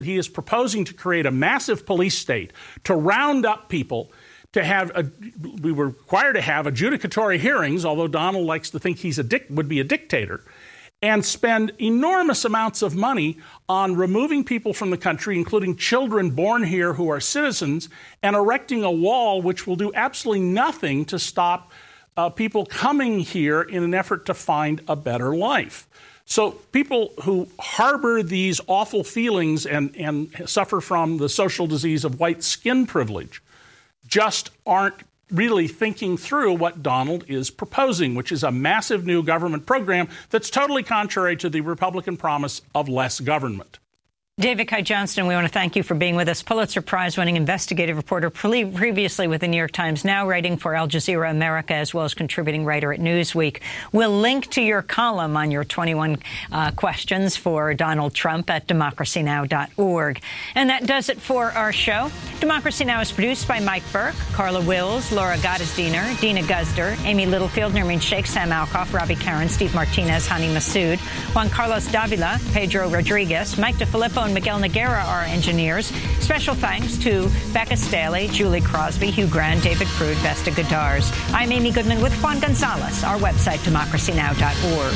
He is proposing to create a massive police state to round up people, we were required to have adjudicatory hearings, although Donald likes to think would be a dictator, and spend enormous amounts of money on removing people from the country, including children born here who are citizens, and erecting a wall which will do absolutely nothing to stop people coming here in an effort to find a better life. So people who harbor these awful feelings and suffer from the social disease of white skin privilege just aren't really thinking through what Donald is proposing, which is a massive new government program that's totally contrary to the Republican promise of less government. David Kite Johnston, we want to thank you for being with us. Pulitzer Prize-winning investigative reporter, previously with the New York Times, now writing for Al Jazeera America, as well as contributing writer at Newsweek. We'll link to your column on your 21 questions for Donald Trump at democracynow.org. And that does it for our show. Democracy Now! Is produced by Mike Burke, Carla Wills, Laura Gottesdiener, Dina Guzder, Amy Littlefield, Nermeen Sheikh, Sam Alcoff, Robbie Karen, Steve Martinez, Hani Massoud, Juan Carlos Davila, Pedro Rodriguez, Mike DeFilippo, and Miguel Noguera are engineers. Special thanks to Becca Staley, Julie Crosby, Hugh Grant, David Prude, Vesta Godars. I'm Amy Goodman with Juan Gonzalez. Our website, democracynow.org.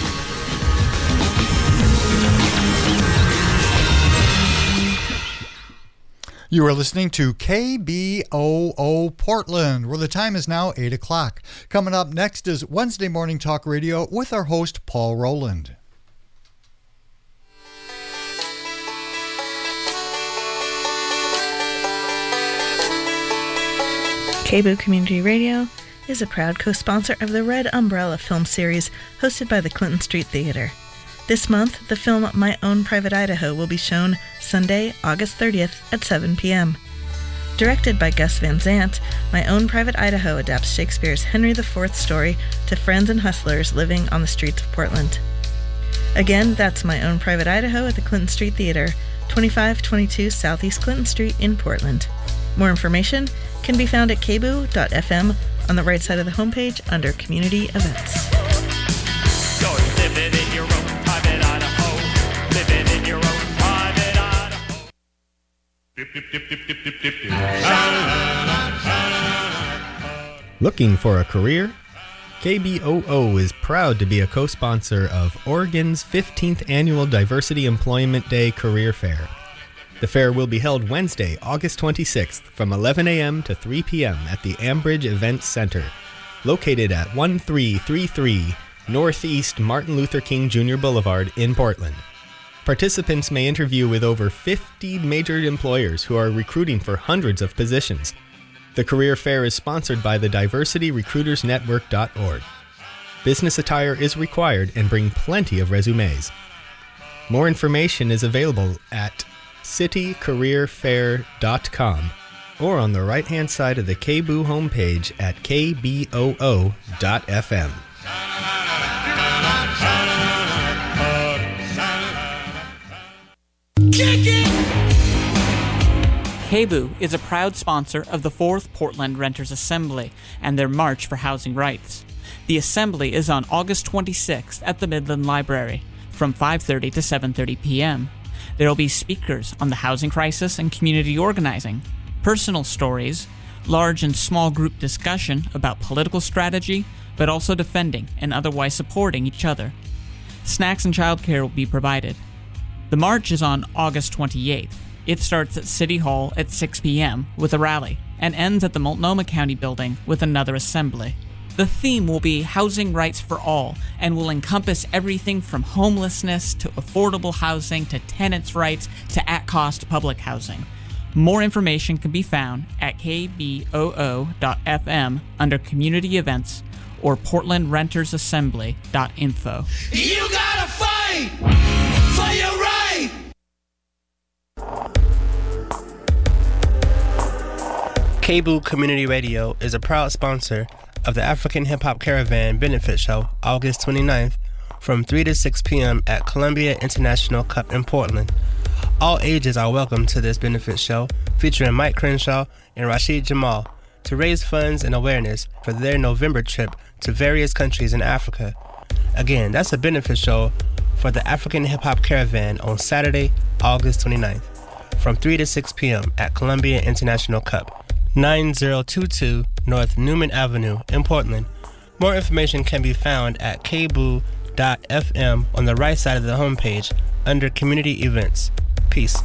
You are listening to KBOO Portland, where the time is now 8 o'clock. Coming up next is Wednesday Morning Talk Radio with our host, Paul Rowland. KBOO Community Radio is a proud co-sponsor of the Red Umbrella film series hosted by the Clinton Street Theater. This month, the film My Own Private Idaho will be shown Sunday, August 30th at 7 p.m. Directed by Gus Van Sant, My Own Private Idaho adapts Shakespeare's Henry IV story to friends and hustlers living on the streets of Portland. Again, that's My Own Private Idaho at the Clinton Street Theater, 2522 Southeast Clinton Street in Portland. More information can be found at kboo.fm on the right side of the homepage under Community Events. You're living in your own private Idaho. Living in your own private Idaho. Looking for a career? KBOO is proud to be a co-sponsor of Oregon's 15th Annual Diversity Employment Day Career Fair. The fair will be held Wednesday, August 26th from 11 a.m. to 3 p.m. at the Ambridge Events Center, located at 1333 Northeast Martin Luther King Jr. Boulevard in Portland. Participants may interview with over 50 major employers who are recruiting for hundreds of positions. The career fair is sponsored by the DiversityRecruitersNetwork.org. Business attire is required and bring plenty of resumes. More information is available at citycareerfair.com or on the right-hand side of the KBOO homepage at kboo.fm. KBOO is a proud sponsor of the 4th Portland Renters Assembly and their March for Housing Rights. The assembly is on August 26th at the Midland Library from 5:30 to 7:30 p.m. There will be speakers on the housing crisis and community organizing, personal stories, large and small group discussion about political strategy, but also defending and otherwise supporting each other. Snacks and childcare will be provided. The march is on August 28th. It starts at City Hall at 6 p.m. with a rally and ends at the Multnomah County Building with another assembly. The theme will be housing rights for all and will encompass everything from homelessness to affordable housing to tenants' rights to at-cost public housing. More information can be found at kboo.fm under Community Events or portlandrentersassembly.info. You gotta fight for your right! KBOO Community Radio is a proud sponsor of the African Hip Hop Caravan Benefit Show, August 29th, from 3 to 6 p.m. at Columbia International Cup in Portland. All ages are welcome to this benefit show, featuring Mike Crenshaw and Rashid Jamal, to raise funds and awareness for their November trip to various countries in Africa. Again, that's a benefit show for the African Hip Hop Caravan on Saturday, August 29th. from 3 to 6 p.m. at Columbia International Cup, 9022 North Newman Avenue in Portland. More information can be found at kboo.fm on the right side of the homepage under Community Events. Peace.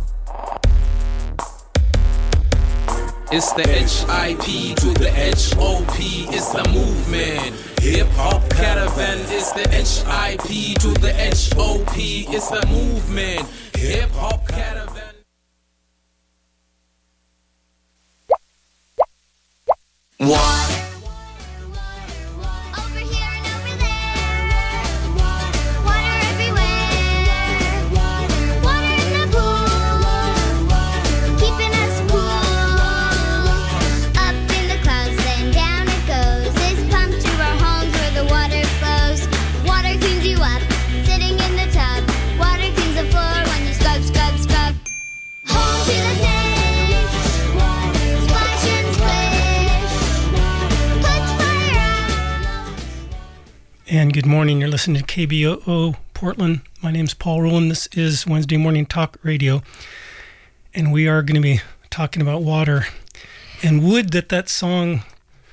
It's the HIP to the HOP, it's the movement. Hip Hop Caravan is the HIP to the HOP, it's the movement. Hip Hop Caravan. What? And good morning. You're listening to KBOO Portland. My name's Paul Rowland. This is Wednesday Morning Talk Radio. And we are going to be talking about water. And would that song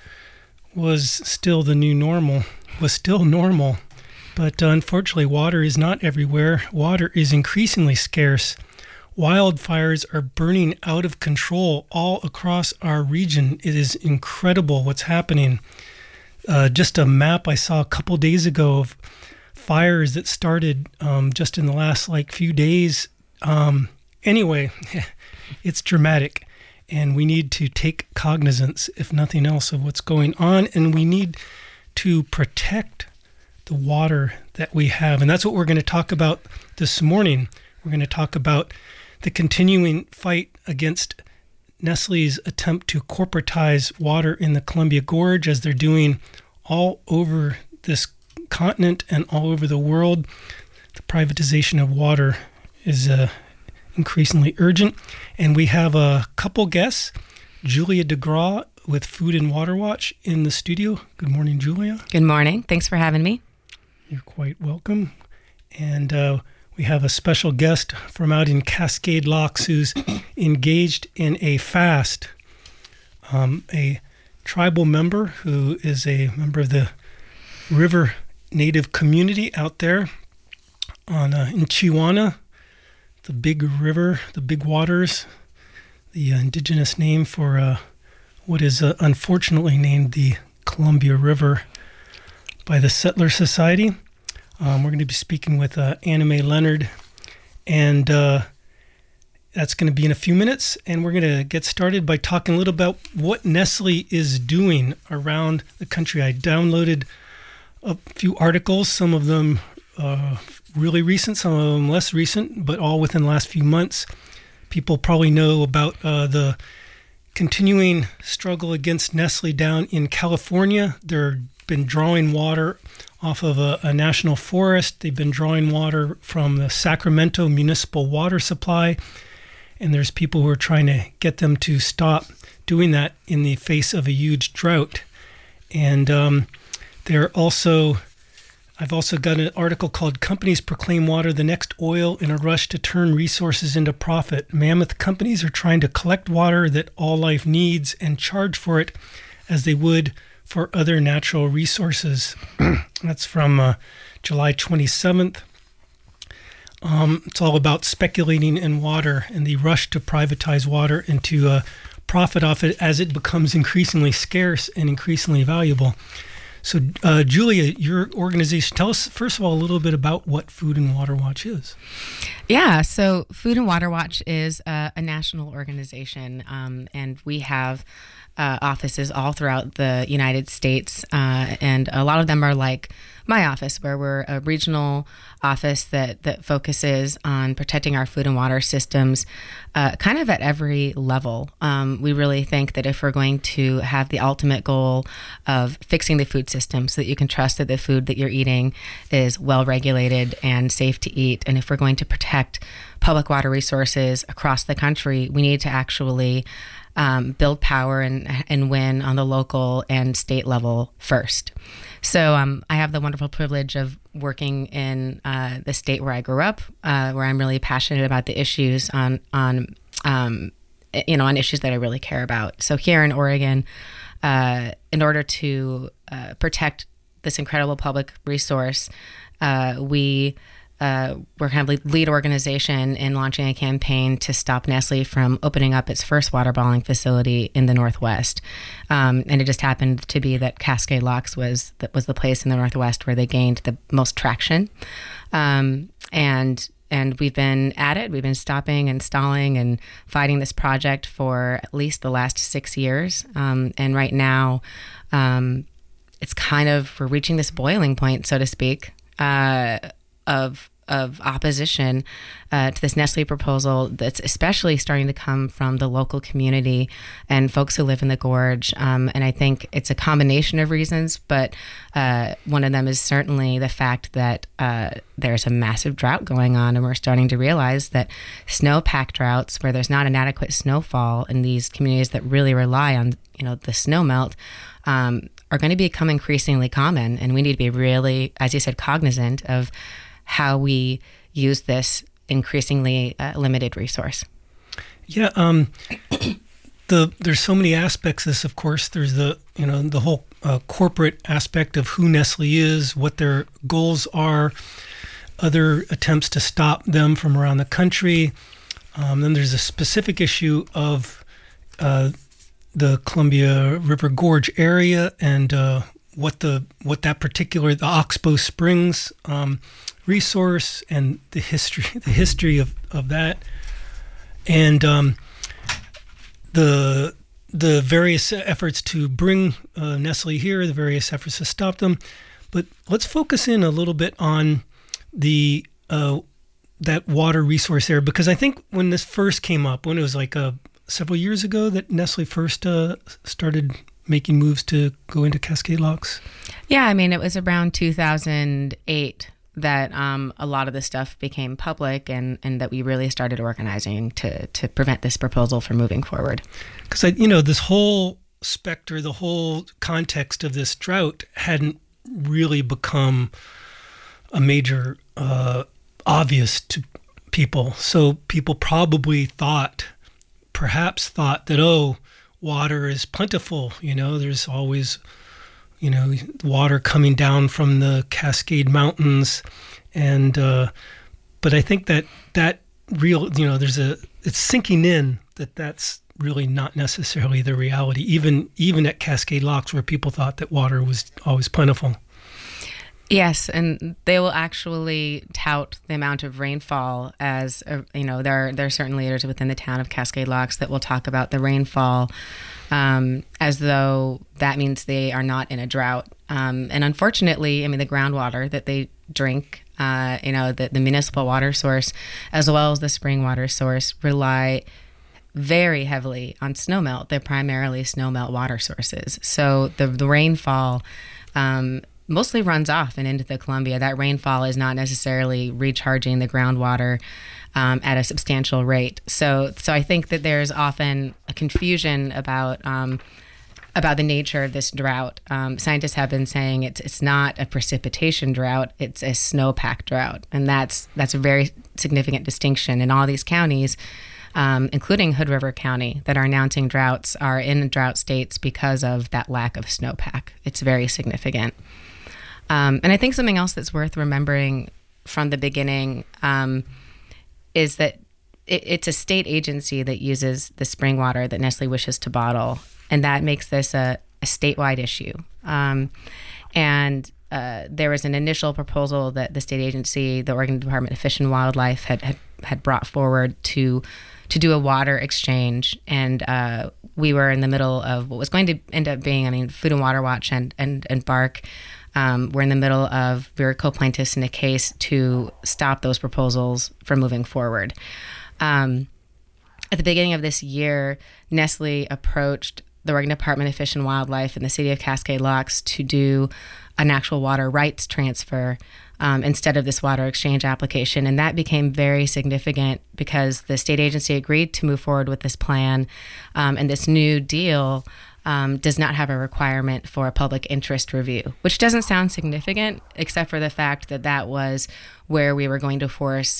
was still the new normal, was still normal. But unfortunately, water is not everywhere. Water is increasingly scarce. Wildfires are burning out of control all across our region. It is incredible what's happening. Just a map I saw a couple days ago of fires that started just in the last few days. Anyway, it's dramatic, and we need to take cognizance, if nothing else, of what's going on, and we need to protect the water that we have. And that's what we're going to talk about this morning. We're going to talk about the continuing fight against Nestle's attempt to corporatize water in the Columbia Gorge, as they're doing all over this continent and all over the world. The privatization of water is increasingly urgent. And we have a couple guests, Julia DeGraw with Food and Water Watch in the studio. Good morning, Julia. Good morning. Thanks for having me. You're quite welcome. And we have a special guest from out in Cascade Locks who's engaged in a fast, a tribal member who is a member of the River Native community out there in Chiwana, the big river, the big waters, the indigenous name for what is unfortunately named the Columbia River by the Settler Society. We're going to be speaking with Anna Mae Leonard, and that's going to be in a few minutes. And we're going to get started by talking a little about what Nestle is doing around the country. I downloaded a few articles, some of them really recent, some of them less recent, but all within the last few months. People probably know about the continuing struggle against Nestle down in California. They've been drawing water off of a national forest. They've been drawing water from the Sacramento Municipal Water Supply, and there's people who are trying to get them to stop doing that in the face of a huge drought. And I've also got an article called Companies Proclaim Water the Next Oil in a Rush to Turn Resources into Profit. Mammoth companies are trying to collect water that all life needs and charge for it as they would for other natural resources. That's from July 27th. It's all about speculating in water and the rush to privatize water and to profit off it as it becomes increasingly scarce and increasingly valuable. So, Julia, your organization, tell us, first of all, a little bit about what Food and Water Watch is. Yeah, so Food and Water Watch is a national organization, and we have offices all throughout the United States, and a lot of them are like my office, where we're a regional office that focuses on protecting our food and water systems kind of at every level. We really think that if we're going to have the ultimate goal of fixing the food system so that you can trust that the food that you're eating is well regulated and safe to eat, and if we're going to protect public water resources across the country, we need to actually build power and win on the local and state level first. So I have the wonderful privilege of working in the state where I grew up, where I'm really passionate about the issues on on issues that I really care about. So here in Oregon, in order to protect this incredible public resource, we're kind of the lead organization in launching a campaign to stop Nestle from opening up its first water bottling facility in the Northwest. And it just happened to be that Cascade Locks was the place in the Northwest where they gained the most traction. And we've been at it. We've been stopping and stalling and fighting this project for at least the last 6 years. And right now, it's kind of, we're reaching this boiling point, so to speak, of opposition to this Nestle proposal that's especially starting to come from the local community and folks who live in the gorge. And I think it's a combination of reasons, but one of them is certainly the fact that there's a massive drought going on, and we're starting to realize that snowpack droughts, where there's not an adequate snowfall in these communities that really rely on the snow melt, are going to become increasingly common. And we need to be really, as you said, cognizant of how we use this increasingly limited resource. Yeah, there's so many aspects of this. Of course, there's the whole corporate aspect of who Nestle is, what their goals are, other attempts to stop them from around the country. Then there's a specific issue of the Columbia River Gorge area and what that particular, the Oxbow Springs resource and the history of that, and the various efforts to bring Nestle here, the various efforts to stop them. But let's focus in a little bit on the that water resource there, because I think when this first came up, when it was like several years ago that Nestle first started making moves to go into Cascade Locks. Yeah, I mean, it was around 2008 that a lot of this stuff became public, and that we really started organizing to prevent this proposal from moving forward. Because this whole specter, the whole context of this drought hadn't really become a major obvious to people. So people probably perhaps thought that, water is plentiful. There's always water coming down from the Cascade Mountains, and but I think that real, it's sinking in that's really not necessarily the reality, even at Cascade Locks, where people thought that water was always plentiful. Yes, and they will actually tout the amount of rainfall as, there are certain leaders within the town of Cascade Locks that will talk about the rainfall as though that means they are not in a drought. And unfortunately, the groundwater that they drink, the municipal water source, as well as the spring water source, rely very heavily on snowmelt. They're primarily snowmelt water sources. So the rainfall mostly runs off and into the Columbia. That rainfall is not necessarily recharging the groundwater at a substantial rate. So I think that there's often a confusion about the nature of this drought. Scientists have been saying it's not a precipitation drought; it's a snowpack drought, and that's a very significant distinction. In all these counties, including Hood River County, that are announcing droughts, are in drought states because of that lack of snowpack. It's very significant. And I think something else that's worth remembering from the beginning is that it's a state agency that uses the spring water that Nestle wishes to bottle, and that makes this a statewide issue. And there was an initial proposal that the state agency, the Oregon Department of Fish and Wildlife, had brought forward to do a water exchange, and we were in the middle of what was going to end up being, Food and Water Watch and BARC. We're in the middle of, we were co-plaintiffs in a case to stop those proposals from moving forward. At the beginning of this year, Nestle approached the Oregon Department of Fish and Wildlife and the city of Cascade Locks to do an actual water rights transfer instead of this water exchange application. And that became very significant because the state agency agreed to move forward with this plan, and this new deal does not have a requirement for a public interest review, which doesn't sound significant, except for the fact that that was where we were going to force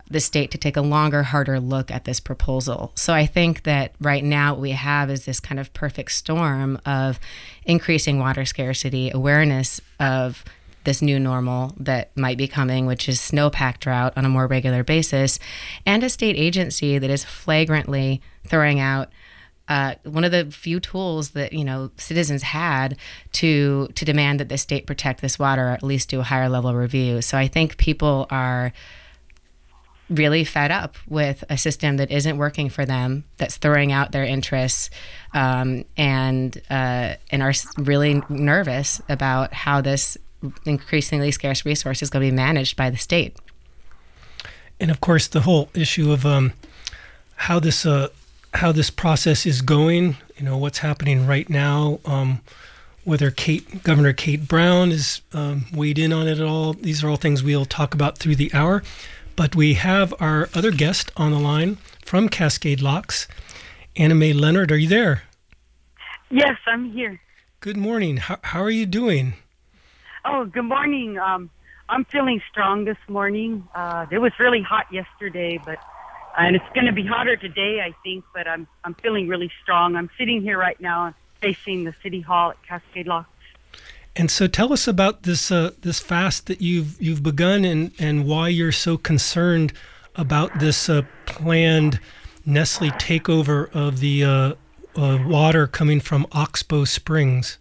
the state to take a longer, harder look at this proposal. So I think that right now what we have is this kind of perfect storm of increasing water scarcity, awareness of this new normal that might be coming, which is snowpack drought on a more regular basis, and a state agency that is flagrantly throwing out one of the few tools that citizens had to demand that the state protect this water, or at least do a higher level review. So I think people are really fed up with a system that isn't working for them, that's throwing out their interests, and are really nervous about how this increasingly scarce resource is going to be managed by the state. And of course, the whole issue of how this process is going, what's happening right now, whether Governor Kate Brown is weighed in on it at all. These are all things we'll talk about through the hour. But we have our other guest on the line from Cascade Locks, Anna Mae Leonard. Are you there? Yes, I'm here. Good morning. How are you doing? Oh, good morning. I'm feeling strong this morning. It was really hot yesterday, and it's going to be hotter today, I think. But I'm feeling really strong. I'm sitting here right now, facing the City Hall at Cascade Locks. And so, tell us about this fast that you've begun, and why you're so concerned about this planned Nestle takeover of the water coming from Oxbow Springs.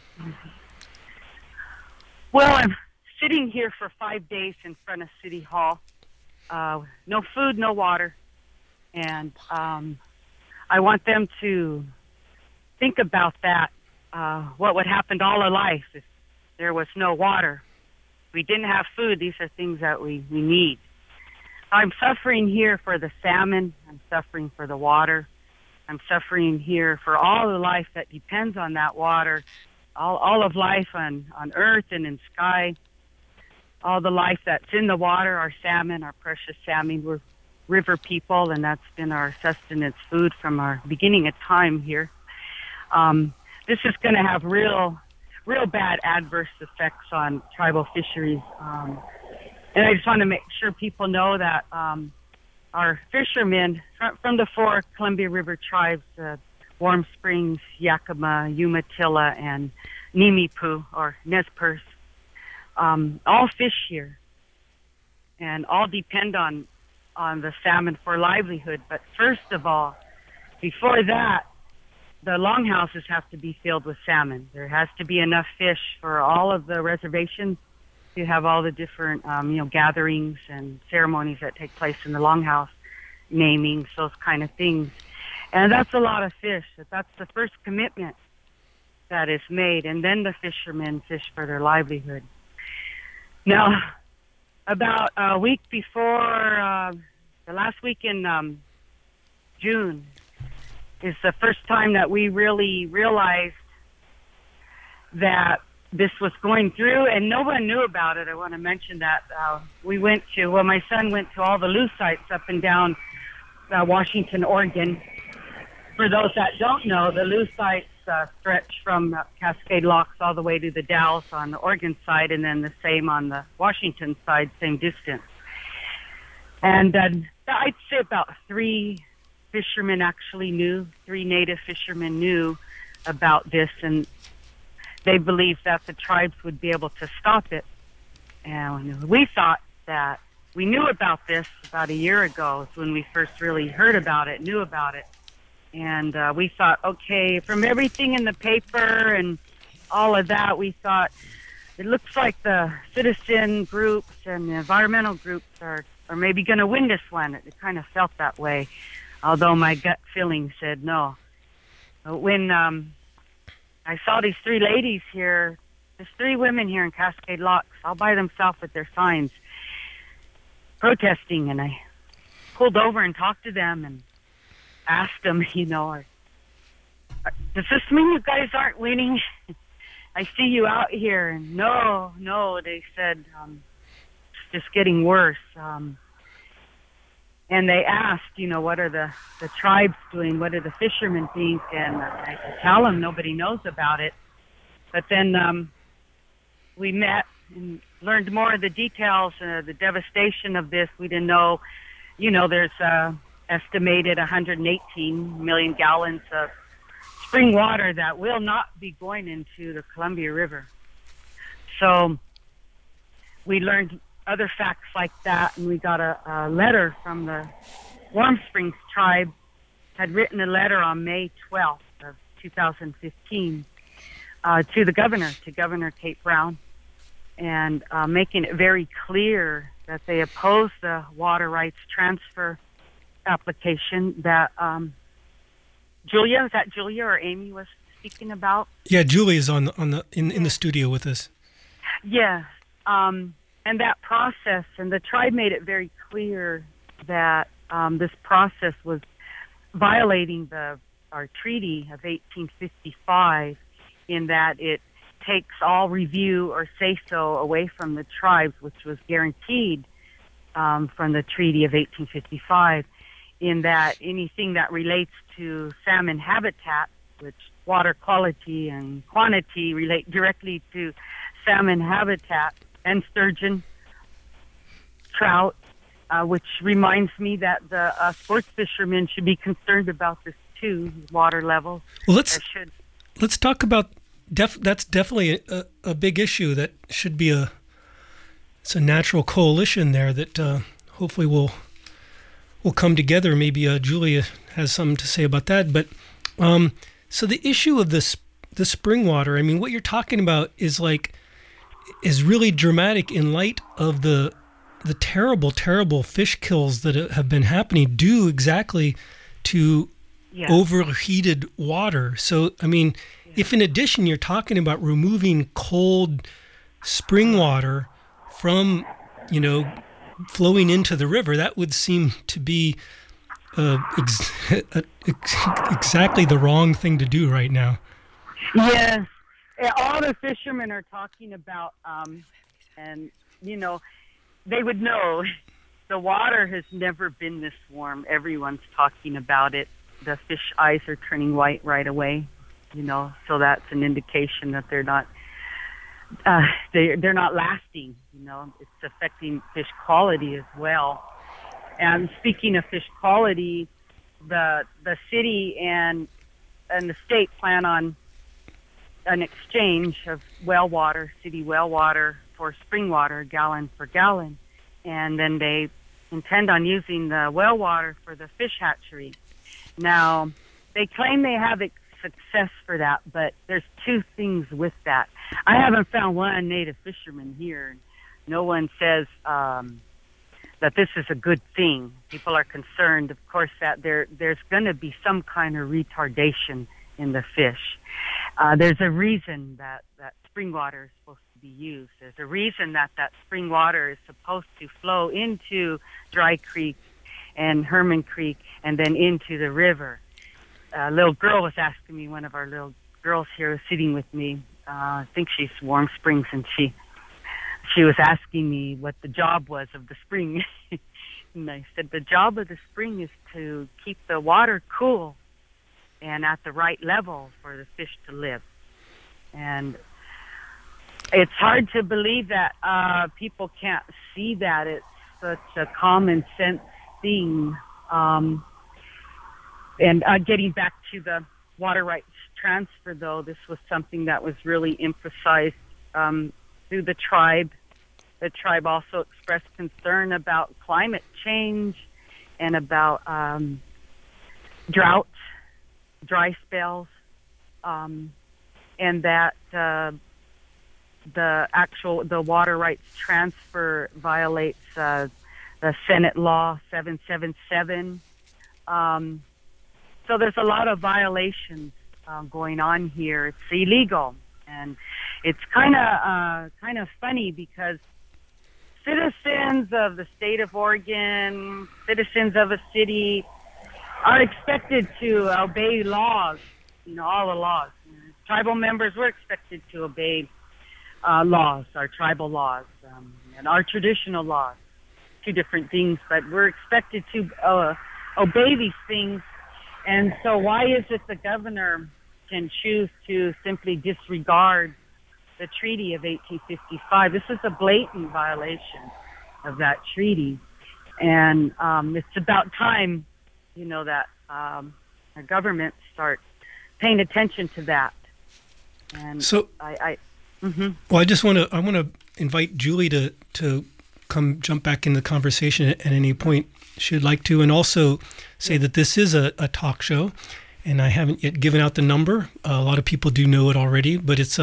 Well, I'm sitting here for 5 days in front of City Hall. No food, no water. And I want them to think about that, what would happen to all of life if there was no water. If we didn't have food, these are things that we need. I'm suffering here for the salmon. I'm suffering for the water. I'm suffering here for all the life that depends on that water. All of life on earth and in sky, all the life that's in the water, our salmon, our precious salmon. We're river people, and that's been our sustenance food from our beginning of time here. This is going to have real bad adverse effects on tribal fisheries. And I just want to make sure people know that our fishermen from the 4 Columbia River tribes, Warm Springs, Yakima, Umatilla, and Nimipu, or Nez Perce, all fish here and all depend on the salmon for livelihood. But first of all, before that, the longhouses have to be filled with salmon. There has to be enough fish for all of the reservations to have all the different gatherings and ceremonies that take place in the longhouse, namings, those kind of things. And that's a lot of fish. That's the first commitment that is made, and then the fishermen fish for their livelihood. Now, about a week before, the last week in June, is the first time that we really realized that this was going through, and no one knew about it. I want to mention that. My son went to all the loose sites up and down Washington, Oregon. For those that don't know, the loose sites stretch from Cascade Locks all the way to the Dalles on the Oregon side, and then the same on the Washington side, same distance. And I'd say about 3 fishermen actually knew, 3 native fishermen knew about this, and they believed that the tribes would be able to stop it. And we thought that we knew about this about a year ago, when we first really heard about it, knew about it. And we thought, okay, from everything in the paper and all of that, we thought it looks like the citizen groups and the environmental groups are maybe going to win this one. It kind of felt that way, although my gut feeling said no. But when I saw these 3 ladies here, there's 3 women here in Cascade Locks, all by themselves with their signs, protesting, and I pulled over and talked to them and asked them, does this mean you guys aren't winning? I see you out here. And no, they said, it's just getting worse. And they asked, what are the tribes doing? What do the fishermen think? And I could tell them nobody knows about it. But then we met and learned more of the details, the devastation of this. We didn't know there's estimated 118 million gallons of spring water that will not be going into the Columbia River. So we learned other facts like that, and we got a letter from the Warm Springs tribe, had written a letter on May 12th of 2015 to the governor, to Governor Kate Brown, and making it very clear that they oppose the water rights transfer application that Julia or Amy was speaking about? Yeah, Julie is in the studio with us. Yes, and that process, and the tribe made it very clear that this process was violating our treaty of 1855, in that it takes all review or say-so away from the tribes, which was guaranteed from the Treaty of 1855, in that anything that relates to salmon habitat, which water quality and quantity relate directly to salmon habitat and sturgeon, trout, which reminds me that the sports fishermen should be concerned about this too, water levels. Well, let's talk about that's definitely a big issue that should be it's a natural coalition there that hopefully will come together. Maybe Julia has something to say about that. But so the issue of the spring water, I mean, what you're talking about is really dramatic in light of the terrible fish kills that have been happening due exactly to overheated water. So, I mean, if in addition you're talking about removing cold spring water from, flowing into the river, that would seem to be exactly the wrong thing to do right now. Yes. All the fishermen are talking about, and, they would know the water has never been this warm. Everyone's talking about it. The fish eyes are turning white right away, so that's an indication that they're not lasting. It's affecting fish quality as well. And speaking of fish quality, the city and the state plan on an exchange of well water, city well water, for spring water, gallon for gallon, and then they intend on using the well water for the fish hatchery. Now, they claim they have success for that, but there's two things with that. I haven't found one native fisherman here. No one says that this is a good thing. People are concerned, of course, that there's going to be some kind of retardation in the fish. There's a reason that spring water is supposed to be used. There's a reason that spring water is supposed to flow into Dry Creek and Herman Creek and then into the river. A little girl was asking me, one of our little girls here was sitting with me, I think she's Warm Springs, and she was asking me what the job was of the spring. And I said, the job of the spring is to keep the water cool and at the right level for the fish to live. And it's hard to believe that people can't see that. It's such a common sense thing. And getting back to the water rights transfer, though, this was something that was really emphasized through the tribe. The tribe also expressed concern about climate change and about drought, dry spells, and that the water rights transfer violates the Senate Law 777. So there's a lot of violations going on here. It's illegal, and it's kind of funny because citizens of the state of Oregon, citizens of a city, are expected to obey laws. All the laws. Tribal members, we're expected to obey laws, our tribal laws, and our traditional laws. Two different things, but we're expected to obey these things. And so why is it the governor can choose to simply disregard the Treaty of 1855? This is a blatant violation of that treaty. And it's about time, that our government start paying attention to that. And so, mm-hmm. Well, I want to invite Julie to come jump back in the conversation at any point she'd like to, and also say that this is a talk show, and I haven't yet given out the number. A lot of people do know it already, but it's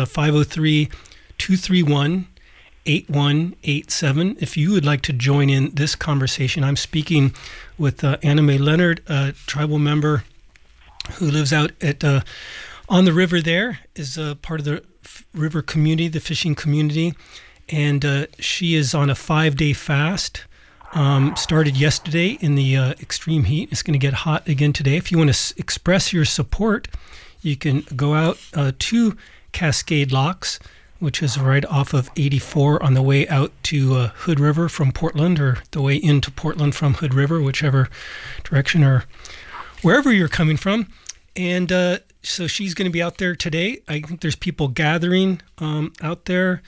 503-231-8187. If you would like to join in this conversation, I'm speaking with Anna Mae Leonard, a tribal member who lives out at on the river there, is part of the river community, the fishing community, and she is on a 5-day fast. Started yesterday in the extreme heat. It's going to get hot again today. If you want to express your support, you can go out to Cascade Locks, which is right off of 84 on the way out to Hood River from Portland, or the way into Portland from Hood River, whichever direction or wherever you're coming from. And so she's going to be out there today. I think there's people gathering out there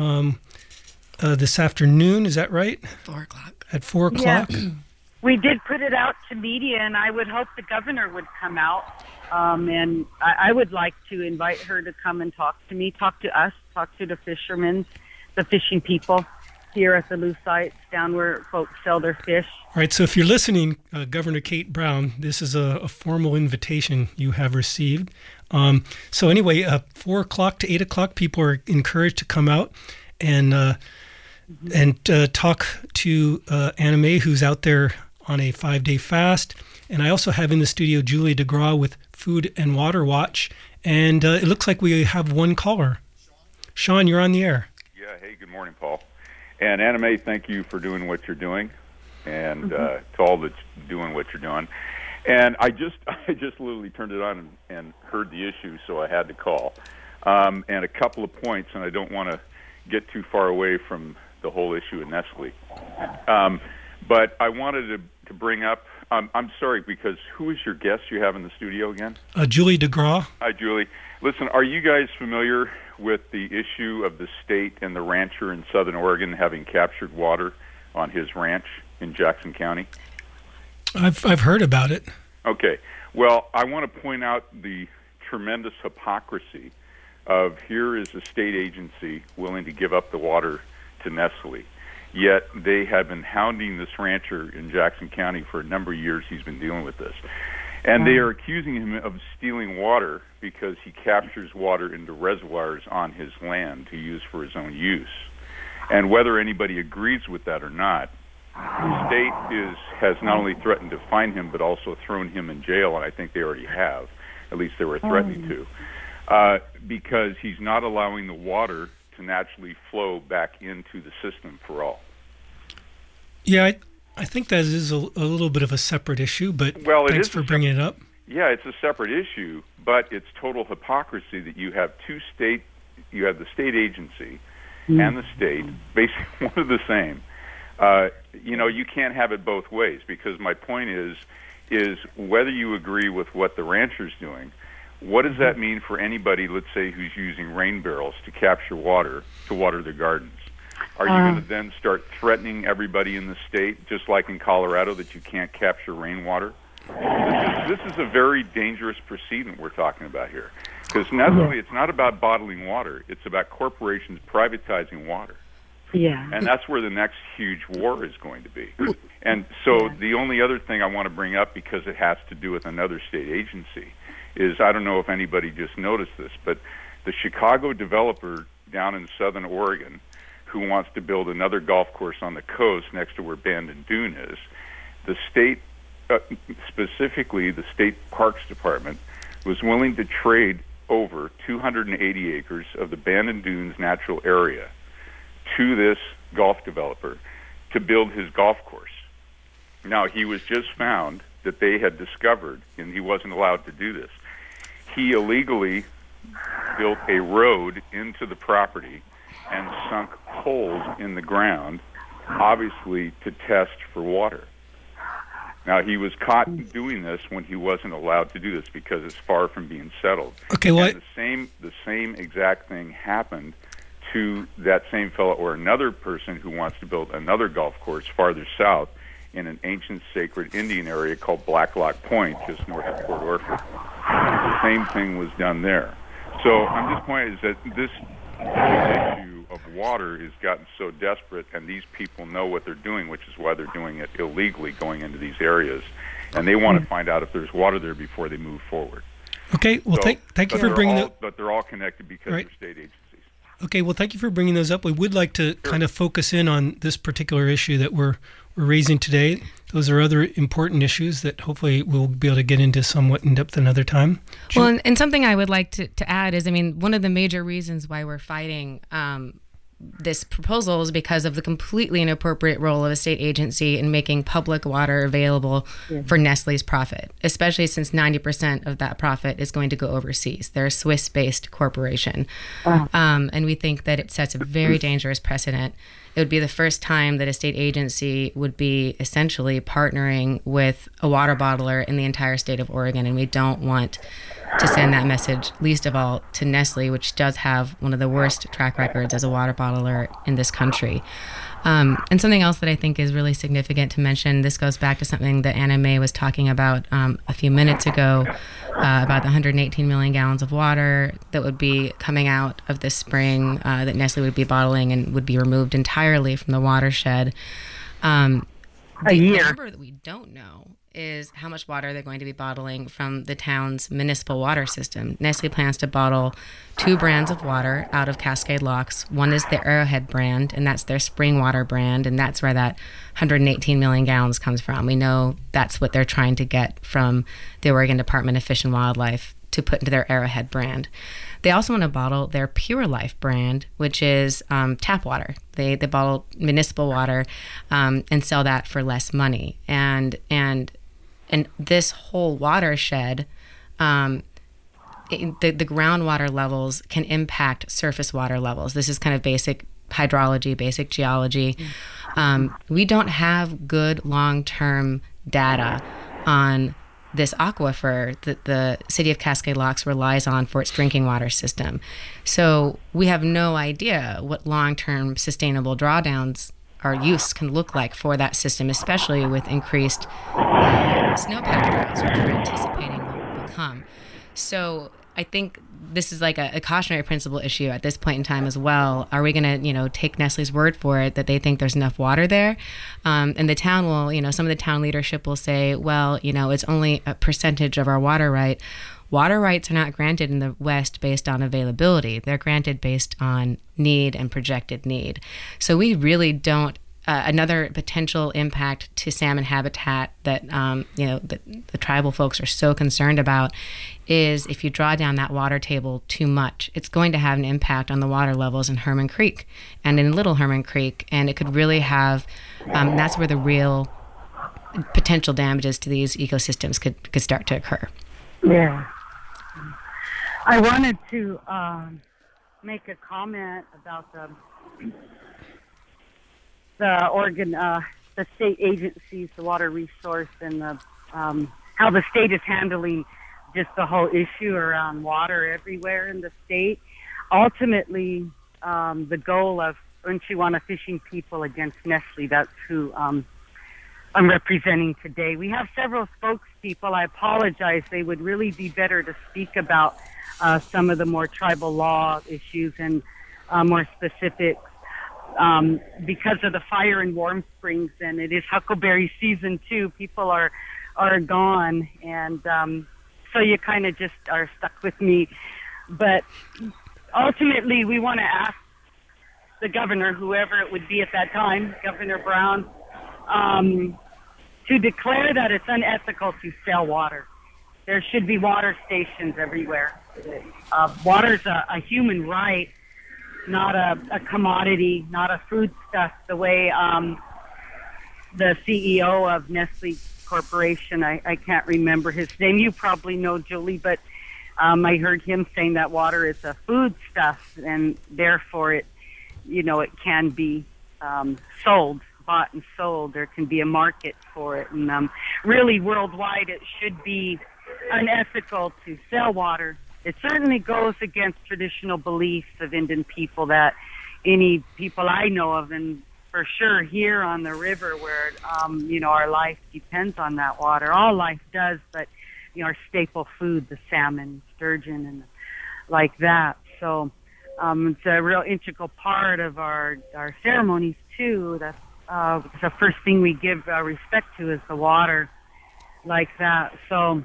this afternoon. Is that right? 4 o'clock. At 4 o'clock? Yeah. We did put it out to media, and I would hope the governor would come out. And I would like to invite her to come and talk to me, talk to us, talk to the fishermen, the fishing people here at the Lou sites, down where folks sell their fish. All right, so if you're listening, Governor Kate Brown, this is a formal invitation you have received. So anyway, 4 o'clock to 8 o'clock, people are encouraged to come out and talk to Anna Mae, who's out there on a 5-day fast. And I also have in the studio Julie DeGraw with Food and Water Watch. And it looks like we have one caller. Sean, you're on the air. Yeah, hey, good morning, Paul. And Anna Mae, thank you for doing what you're doing, and to all that's doing what you're doing. And I just literally turned it on and heard the issue, so I had to call. And a couple of points, and I don't want to get too far away from the whole issue of Nestle. But I wanted to bring up, I'm sorry, because who is your guest you have in the studio again? Julie DeGraw. Hi, Julie. Listen, are you guys familiar with the issue of the state and the rancher in Southern Oregon having captured water on his ranch in Jackson County? I've heard about it. Okay. Well, I want to point out the tremendous hypocrisy of here is a state agency willing to give up the water to Nestle, yet they have been hounding this rancher in Jackson County for a number of years. He's been dealing with this. And they are accusing him of stealing water because he captures water into reservoirs on his land to use for his own use. And whether anybody agrees with that or not, the state has not only threatened to fine him, but also thrown him in jail, and I think they already have. At least they were threatening to. Because he's not allowing the water to naturally flow back into the system for all. Yeah, I think that is a little bit of a separate issue, but thanks for bringing it up. Yeah, it's a separate issue, but it's total hypocrisy that you have you have the state agency and the state, basically one of the same. You can't have it both ways, because my point is whether you agree with what the rancher's doing, what does that mean for anybody, let's say, who's using rain barrels to capture water to water their gardens? Are you going to then start threatening everybody in the state, just like in Colorado, that you can't capture rainwater? This is a very dangerous precedent we're talking about here. Because Nestle, it's not about bottling water. It's about corporations privatizing water. Yeah. And that's where the next huge war is going to be. And so the only other thing I want to bring up, because it has to do with another state agency, is I don't know if anybody just noticed this, but the Chicago developer down in Southern Oregon who wants to build another golf course on the coast next to where Bandon Dune is, the state, specifically the State Parks Department, was willing to trade over 280 acres of the Bandon Dunes natural area to this golf developer to build his golf course. Now, he was just found that they had discovered, and he wasn't allowed to do this, he illegally built a road into the property and sunk holes in the ground, obviously to test for water. Now, he was caught doing this when he wasn't allowed to do this because it's far from being settled. Okay, well, and the same exact thing happened to that same fellow or another person who wants to build another golf course farther south in an ancient sacred Indian area called Blacklock Point, just north of Port Orford. The same thing was done there. So I'm just pointing is that this issue of water has gotten so desperate, and these people know what they're doing, which is why they're doing it illegally, going into these areas, and they want to find out if there's water there before they move forward. Okay, well, thank you for bringing that. But they're all connected because they're state agencies. Okay, well, thank you for bringing those up. We would like to kind of focus in on this particular issue that we're raising today. Those are other important issues that hopefully we'll be able to get into somewhat in depth another time. Well, and something I would like to add is, I mean, one of the major reasons why we're fighting this proposal is because of the completely inappropriate role of a state agency in making public water available for Nestle's profit, especially since 90% of that profit is going to go overseas. They're a Swiss-based corporation. And we think that it sets a very dangerous precedent. It would be the first time that a state agency would be essentially partnering with a water bottler in the entire state of Oregon, and we don't want to send that message, least of all to Nestle, which does have one of the worst track records as a water bottler in this country. And something else that I think is really significant to mention, this goes back to something that Anna Mae was talking about a few minutes ago, about the 118 million gallons of water that would be coming out of this spring that Nestle would be bottling and would be removed entirely from the watershed. The number that we don't know is how much water they're going to be bottling from the town's municipal water system. Nestle plans to bottle 2 brands of water out of Cascade Locks. One is the Arrowhead brand, and that's their spring water brand, and that's where that 118 million gallons comes from. We know that's what they're trying to get from the Oregon Department of Fish and Wildlife to put into their Arrowhead brand. They also want to bottle their Pure Life brand, which is tap water. They bottle municipal water and sell that for less money. And this whole watershed, the groundwater levels can impact surface water levels. This is kind of basic hydrology, basic geology. We don't have good long-term data on this aquifer that the city of Cascade Locks relies on for its drinking water system. So we have no idea what long-term sustainable drawdowns our use can look like for that system, especially with increased snowpack droughts, which we're anticipating will come. So I think this is like a cautionary principle issue at this point in time as well. Are we going to, take Nestle's word for it that they think there's enough water there? And the town will, some of the town leadership will say, well, it's only a percentage of our water right. Water rights are not granted in the West based on availability. They're granted based on need and projected need. So we really don't. Another potential impact to salmon habitat that the tribal folks are so concerned about is if you draw down that water table too much, it's going to have an impact on the water levels in Herman Creek and in Little Herman Creek, and it could really have. That's where the real potential damages to these ecosystems could start to occur. Yeah. I wanted to make a comment about the Oregon, the state agencies, the water resource, and the how the state is handling just the whole issue around water everywhere in the state. Ultimately, the goal of Uinta Fishing People against Nestle, that's who I'm representing today. We have several spokespeople. I apologize. They would really be better to speak about some of the more tribal law issues and more specific because of the fire in Warm Springs, and it is huckleberry season too. People are gone, and so you kind of just are stuck with me. But ultimately, we want to ask the governor, whoever it would be at that time, Governor Brown, to declare that it's unethical to sell water. There should be water stations everywhere. Water's a human right, not a commodity, not a foodstuff, the way the CEO of Nestle Corporation, I can't remember his name. You probably know, Julie, but I heard him saying that water is a foodstuff, and therefore it can be sold, bought and sold. There can be a market for it. And really, worldwide, it should be unethical to sell water. It certainly goes against traditional beliefs of Indian people that any people I know of, and for sure here on the river where, our life depends on that water. All life does, but, our staple food, the salmon, sturgeon, and like that. So it's a real integral part of our ceremonies, too. That's the first thing we give respect to is the water like that. So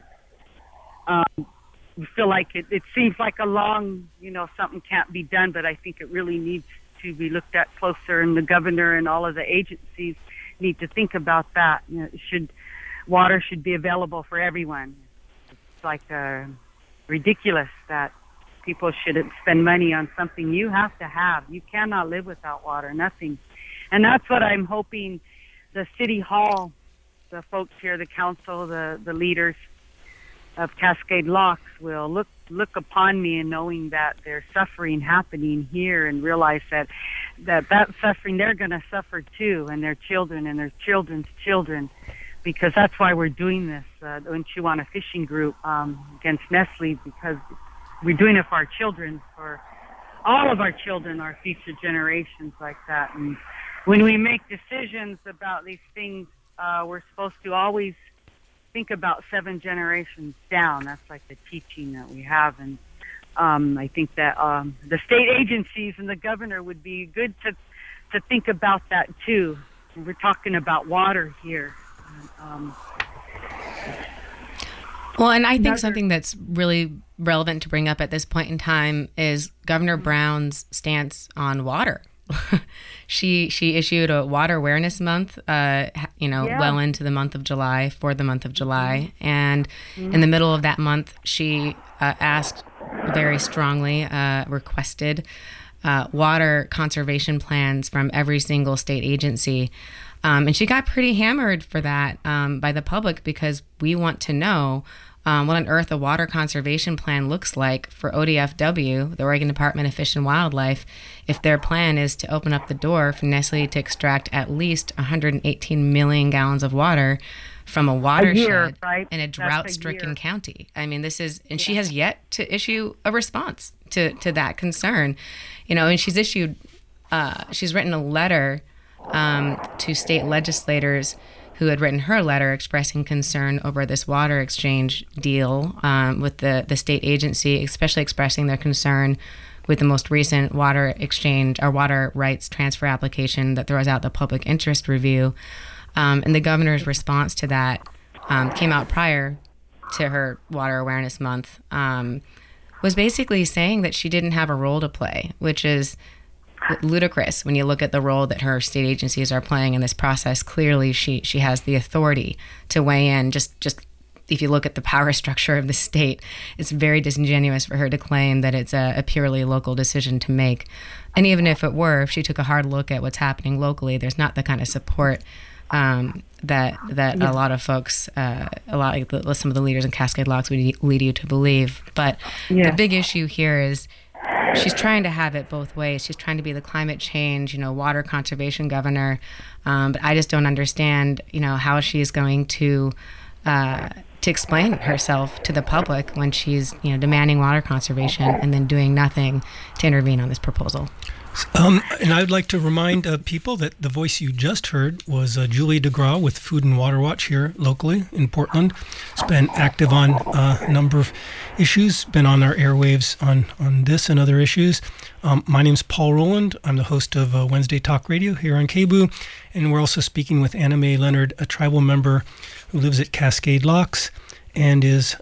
we feel like it seems like a long, something can't be done, but I think it really needs to be looked at closer, and the governor and all of the agencies need to think about that. Water should be available for everyone. It's like ridiculous that people should spend money on something you have to have. You cannot live without water, nothing. And that's what I'm hoping the City Hall, the folks here, the council, the leaders of Cascade Locks will look upon me and knowing that there's suffering happening here and realize that suffering, they're going to suffer too, and their children and their children's children, because that's why we're doing this, the Enchiwana Fishing Group against Nestle, because we're doing it for our children, for all of our children, our future generations like that. And when we make decisions about these things, we're supposed to always think about 7 generations down. That's like the teaching that we have. And I think that the state agencies and the governor would be good to think about that too. We're talking about water here. Well, and I think something that's really relevant to bring up at this point in time is Governor Brown's stance on water. She issued a Water Awareness Month, well into the month of July, for the month of July. And in the middle of that month, she asked very strongly, requested water conservation plans from every single state agency. And she got pretty hammered for that by the public, because we want to know what on earth a water conservation plan looks like for ODFW, the Oregon Department of Fish and Wildlife, if their plan is to open up the door for Nestle to extract at least 118 million gallons of water from a watershed in a drought-stricken county. I mean, and she has yet to issue a response to that concern. And she's written a letter to state legislators who had written her letter expressing concern over this water exchange deal with the state agency, especially expressing their concern with the most recent water exchange or water rights transfer application that throws out the public interest review. And the governor's response to that came out prior to her Water Awareness Month, was basically saying that she didn't have a role to play, which is ludicrous when you look at the role that her state agencies are playing in this process. Clearly, she has the authority to weigh in. Just if you look at the power structure of the state, it's very disingenuous for her to claim that it's a purely local decision to make. And even if it were, if she took a hard look at what's happening locally, there's not the kind of support that a lot of folks, some of the leaders in Cascade Locks would lead you to believe. But the big issue here is she's trying to have it both ways. She's trying to be the climate change, water conservation governor. But I just don't understand, how she's going to explain herself to the public when she's, demanding water conservation and then doing nothing to intervene on this proposal. And I would like to remind people that the voice you just heard was Julie DeGraw with Food and Water Watch here locally in Portland. She's been active on a number of issues, been on our airwaves on this and other issues. My name's Paul Rowland. I'm the host of Wednesday Talk Radio here on KBOO, and we're also speaking with Anna Mae Leonard, a tribal member who lives at Cascade Locks and has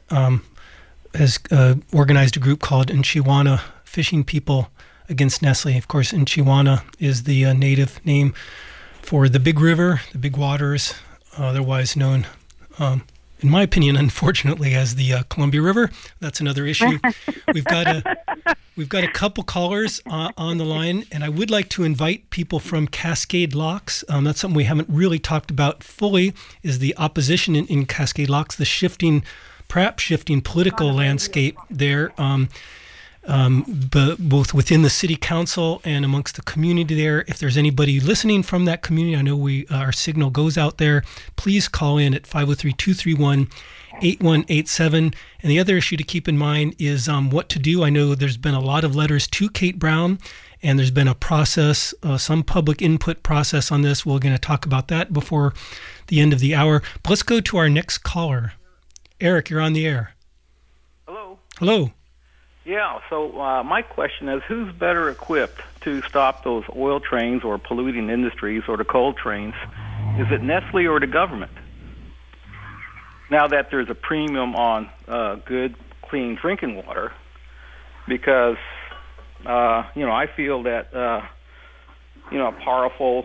organized a group called Enchiwana Fishing People Against Nestle. Of course, Enchiwana is the native name for the Big River, the Big Waters, otherwise known, in my opinion, unfortunately, as the Columbia River. That's another issue. We've got a couple callers on the line, and I would like to invite people from Cascade Locks. That's something we haven't really talked about fully, is the opposition in Cascade Locks, the perhaps shifting political landscape there. but both within the city council and amongst the community there. If there's anybody listening from that community, I know our signal goes out there. Please call in at 503-231-8187. And the other issue to keep in mind is what to do. I know there's been a lot of letters to Kate Brown, and there's been a process, some public input process on this. We're going to talk about that before the end of the hour. But let's go to our next caller. Eric, you're on the air. Hello. Hello. Yeah, so my question is, who's better equipped to stop those oil trains or polluting industries or the coal trains? Is it Nestle or the government? Now that there's a premium on good, clean drinking water, because, I feel that, a powerful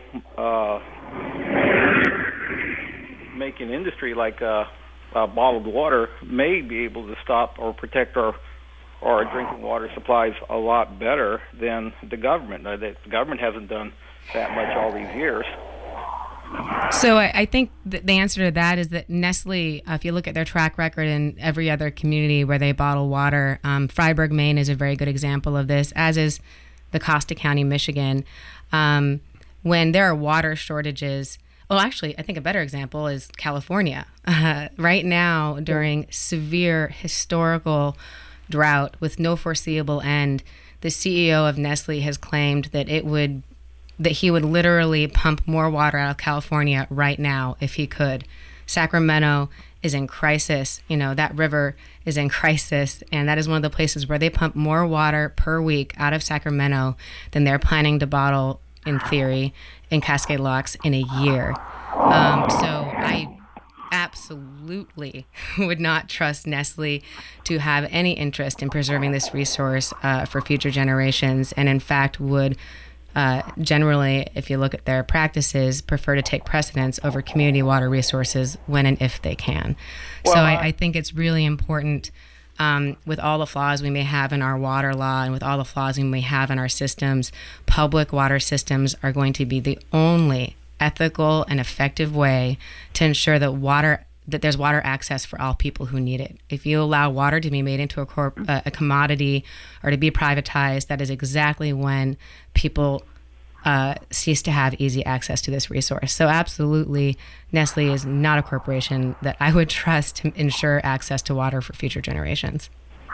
making industry like bottled water may be able to stop or protect our drinking water supplies a lot better than the government. The government hasn't done that much all these years. So I think the answer to that is that Nestle, if you look at their track record in every other community where they bottle water, Freiburg, Maine is a very good example of this, as is the Costa County, Michigan. When there are water shortages, well, actually, I think a better example is California. Right now, during severe historical drought with no foreseeable end, the CEO of Nestle has claimed that he would literally pump more water out of California right now if he could. Sacramento is in crisis. That river is in crisis, and that is one of the places where they pump more water per week out of Sacramento than they're planning to bottle, in theory, in Cascade Locks in a year. So I absolutely would not trust Nestle to have any interest in preserving this resource for future generations, and in fact would generally, if you look at their practices, prefer to take precedence over community water resources when and if they can. Well, so I think it's really important, with all the flaws we may have in our water law and with all the flaws we may have in our systems, public water systems are going to be the only ethical and effective way to ensure that there's water access for all people who need it. If you allow water to be made into a commodity or to be privatized, that is exactly when people cease to have easy access to this resource. So absolutely, Nestle is not a corporation that I would trust to ensure access to water for future generations.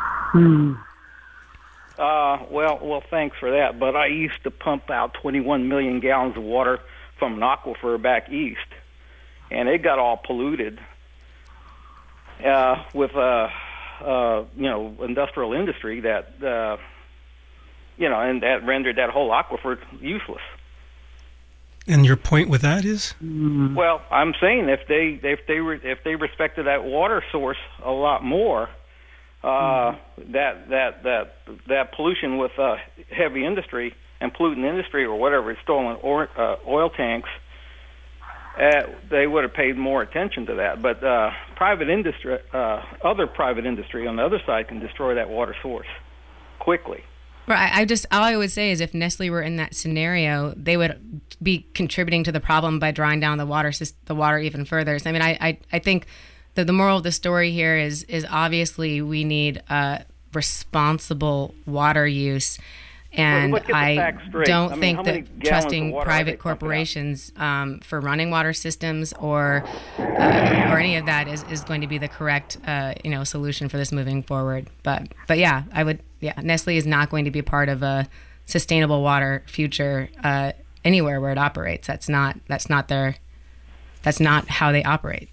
Well, thanks for that. But I used to pump out 21 million gallons of water from an aquifer back east, and it got all polluted with industrial industry that and that rendered that whole aquifer useless. And your point with that is? Well, I'm saying if they respected that water source a lot more, that pollution with heavy industry and pollutant industry or whatever, stolen oil tanks, they would have paid more attention to that. But private industry, other private industry on the other side can destroy that water source quickly. Right. All I would say is if Nestle were in that scenario, they would be contributing to the problem by drawing down the water even further. So, I mean, I think that the moral of the story here is obviously we need responsible water use. And I don't think that trusting private corporations for running water systems or any of that is going to be the correct solution for this moving forward. But yeah, Nestle is not going to be part of a sustainable water future anywhere where it operates. That's not how they operate.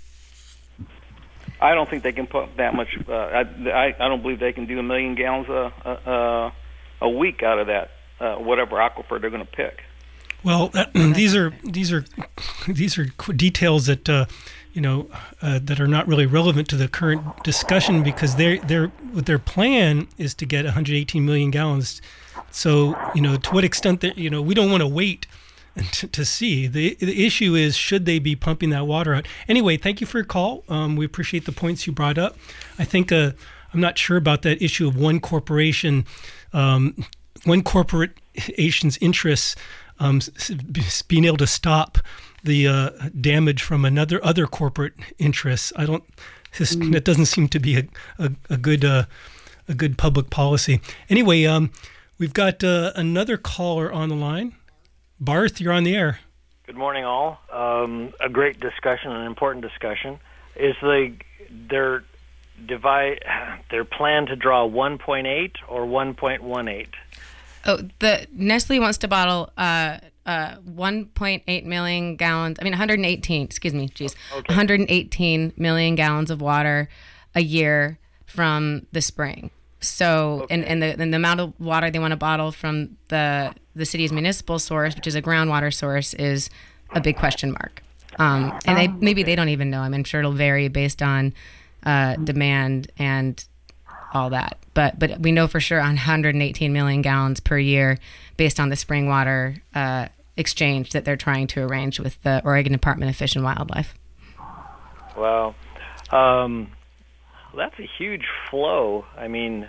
I don't think they can put that much. I don't believe they can do 1 million gallons a week out of that whatever aquifer they're going to pick. Well, these are details that that are not really relevant to the current discussion because their plan is to get 118 million gallons. So to what extent that we don't want to wait to see. The issue is, should they be pumping that water out? Anyway, thank you for your call. We appreciate the points you brought up. I think I'm not sure about that issue of one corporation's interests being able to stop the damage from other corporate interests. That doesn't seem to be a good a good public policy. Anyway, we've got another caller on the line. Barth, you're on the air. Good morning, all. A great discussion, an important discussion. Is their plan to draw 1.8 or 1.18? Oh, the Nestle wants to bottle 1.8 million gallons. 118. Excuse me. Geez, okay. 118 million gallons of water a year from the spring. So, okay. and the amount of water they want to bottle from the city's municipal source, which is a groundwater source, is a big question mark. And they don't even know. I'm sure it'll vary based on demand and all that. But we know for sure on 118 million gallons per year based on the spring water exchange that they're trying to arrange with the Oregon Department of Fish and Wildlife. Well, that's a huge flow. At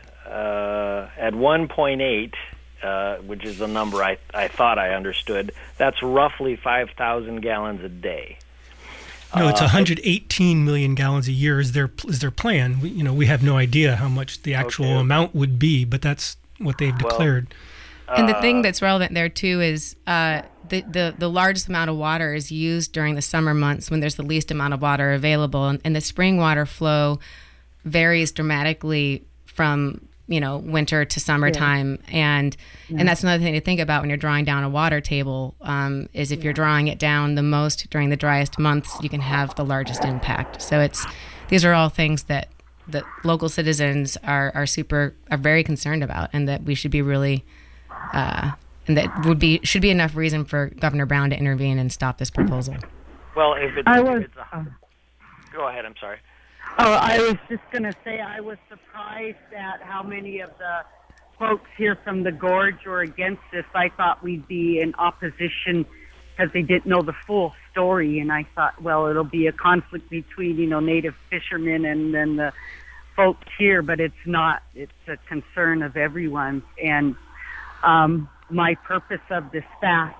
1.8, which is the number I thought I understood, that's roughly 5,000 gallons a day. No, it's 118 million gallons a year is their plan. We have no idea how much the actual amount would be, but that's what they've declared. And the thing that's relevant there too is the largest amount of water is used during the summer months when there's the least amount of water available, and the spring water flow varies dramatically from winter to summertime, and that's another thing to think about when you're drawing down a water table. Is if you're drawing it down the most during the driest months, you can have the largest impact. So these are all things that local citizens are very concerned about, and that we should be really and that should be enough reason for Governor Brown to intervene and stop this proposal. Well, go ahead. I'm sorry. Oh, I was just going to say I was surprised at how many of the folks here from the Gorge were against this. I thought we'd be in opposition because they didn't know the full story, and I thought, well, it'll be a conflict between, native fishermen and then the folks here, but it's not. It's a concern of everyone's. And my purpose of this fast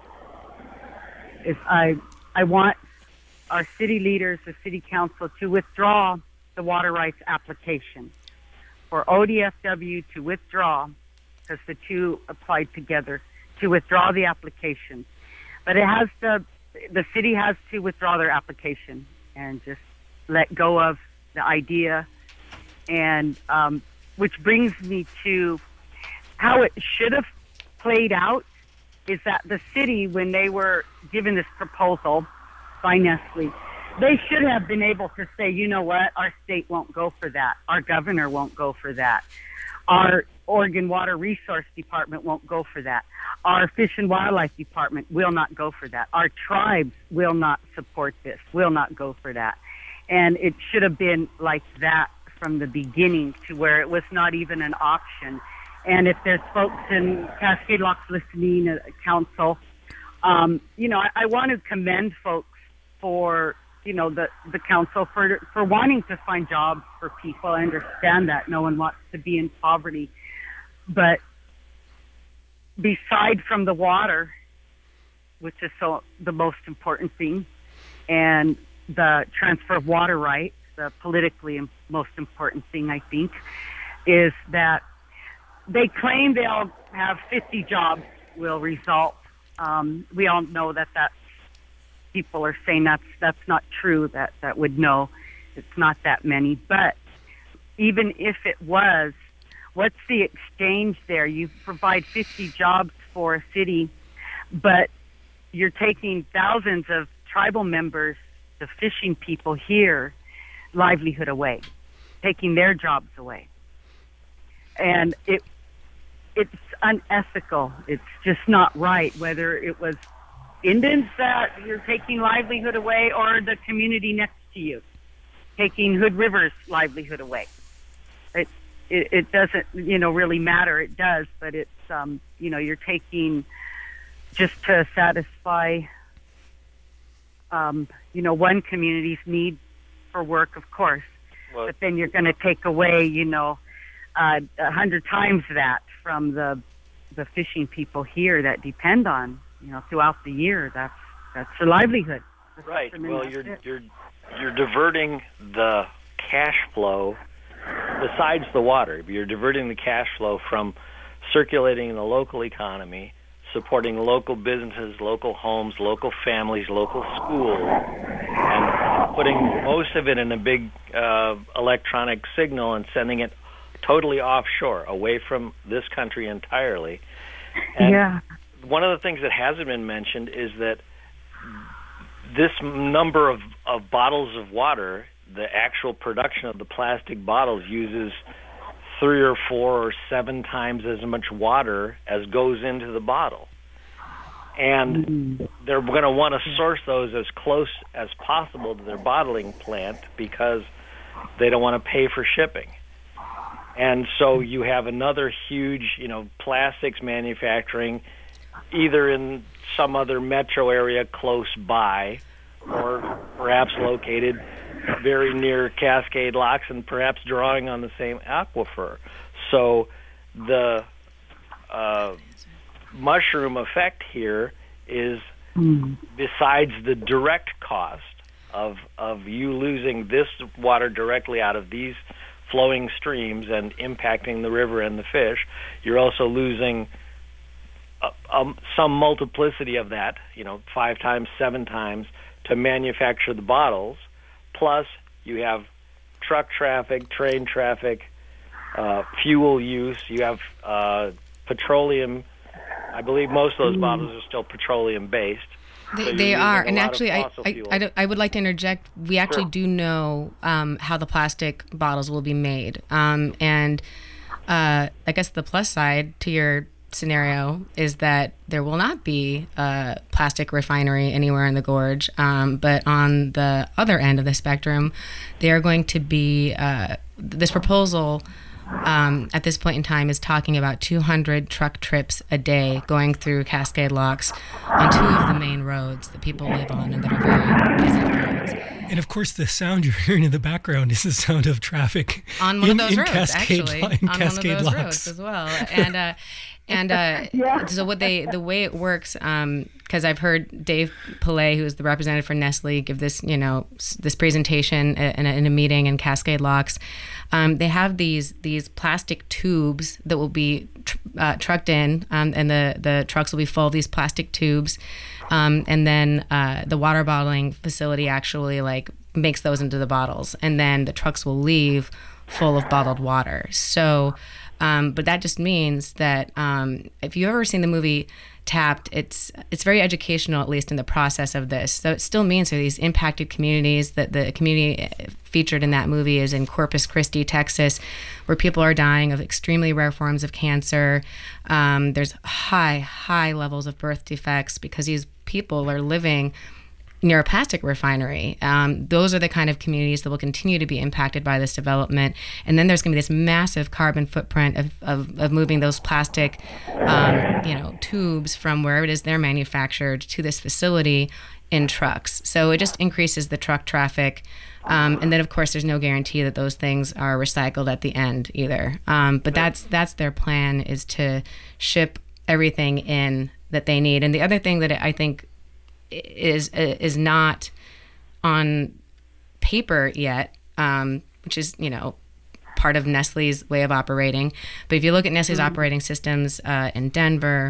is I want our city leaders, the city council, to withdraw the water rights application, for ODFW to withdraw, because the two applied together, to withdraw the application. But the city has to withdraw their application and just let go of the idea. And which brings me to how it should have played out, is that the city, when they were given this proposal by Nestle, they should have been able to say, you know what, our state won't go for that. Our governor won't go for that. Our Oregon Water Resource Department won't go for that. Our Fish and Wildlife Department will not go for that. Our tribes will not support this, will not go for that. And it should have been like that from the beginning, to where it was not even an option. And if there's folks in Cascade Locks listening, council, I want to commend folks for the council for wanting to find jobs for people. I understand that no one wants to be in poverty, but beside from the water, which is the most important thing, and the transfer of water rights, the politically most important thing, I think, is that they claim they'll have 50 jobs will result. We all know that people are saying that's not true, that would know it's not that many. But even if it was, what's the exchange there? You provide 50 jobs for a city, but you're taking thousands of tribal members, the fishing people here, livelihood away, taking their jobs away. And it's unethical. It's just not right, whether it was Indians that you're taking livelihood away, or the community next to you taking Hood River's livelihood away. It doesn't really matter. It does, but it's you're taking just to satisfy one community's need for work, of course. Well, but then you're going to take away 100 times that from the fishing people here that depend on throughout the year. That's their livelihood. Right. Well, you're diverting the cash flow besides the water, you're diverting the cash flow from circulating in the local economy, supporting local businesses, local homes, local families, local schools, and putting most of it in a big electronic signal and sending it totally offshore, away from this country entirely. And one of the things that hasn't been mentioned is that this number of bottles of water, the actual production of the plastic bottles, uses 3 or 4 or 7 times as much water as goes into the bottle. And they're going to want to source those as close as possible to their bottling plant because they don't want to pay for shipping. And so you have another huge, plastics manufacturing either in some other metro area close by or perhaps located very near Cascade Locks and perhaps drawing on the same aquifer. So the mushroom effect here is, besides the direct cost of you losing this water directly out of these flowing streams and impacting the river and the fish, you're also losing some multiplicity of that, 5 times, 7 times, to manufacture the bottles. Plus, you have truck traffic, train traffic, fuel use. You have petroleum. I believe most of those bottles are still petroleum-based. They are, and actually, I would like to interject. We actually do know how the plastic bottles will be made, and I guess the plus side to your scenario is that there will not be a plastic refinery anywhere in the gorge, but on the other end of the spectrum, they are going to be. This proposal at this point in time is talking about 200 truck trips a day going through Cascade Locks on 2 of the main roads that people live on and that are very busy roads. And of course, the sound you're hearing in the background is the sound of traffic on one of those roads, Cascade, actually, on one Cascade of those Locks roads as well. So the way it works, because I've heard Dave Pillay, who's the representative for Nestle, give this this presentation in a meeting in Cascade Locks. They have these plastic tubes that will be trucked in, and the trucks will be full of these plastic tubes, and then the water bottling facility actually makes those into the bottles, and then the trucks will leave full of bottled water. So. But that just means that if you've ever seen the movie Tapped, it's very educational, at least in the process of this. So it still means there are these impacted communities. That the community featured in that movie is in Corpus Christi, Texas, where people are dying of extremely rare forms of cancer. There's high levels of birth defects because these people are living near a plastic refinery. Those are the kind of communities that will continue to be impacted by this development. And then there's going to be this massive carbon footprint of moving those plastic, tubes from wherever it is they're manufactured to this facility in trucks. So it just increases the truck traffic. And then, of course, there's no guarantee that those things are recycled at the end either. But that's their plan, is to ship everything in that they need. And the other thing that I think is not on paper yet, which is part of Nestle's way of operating. But if you look at Nestle's operating systems in Denver,